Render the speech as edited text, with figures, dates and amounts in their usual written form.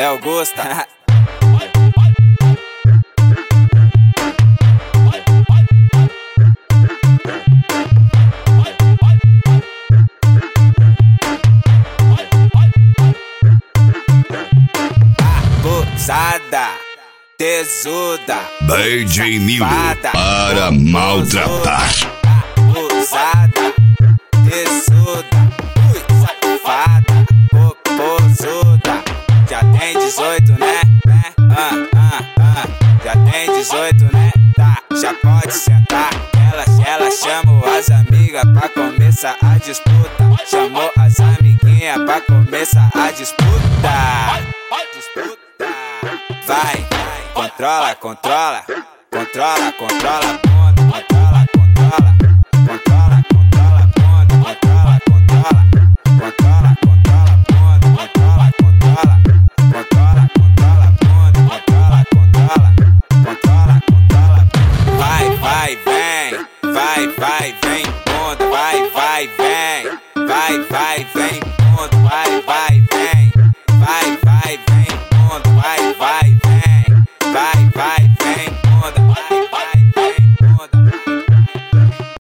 É Augusta. Abusada, tesuda, DJ Nilo para maltratar. Abusada, tesuda, safada, popozuda. Já tem 18, né? Já tem 18, né? Tá, já pode sentar. Ela chamou as amigas pra começar a disputa. Chamou as amiguinhas pra começar a disputa. Vai, controla, controla, controla, controla a ponta, controla, controla, controla, controla a ponta, controla, controla, controla, controla a ponta, controla, controla, controla, controla a ponta, controla, controla, controla, controla. Vai, vem, vai, vem, ponta, vai, vem, vai,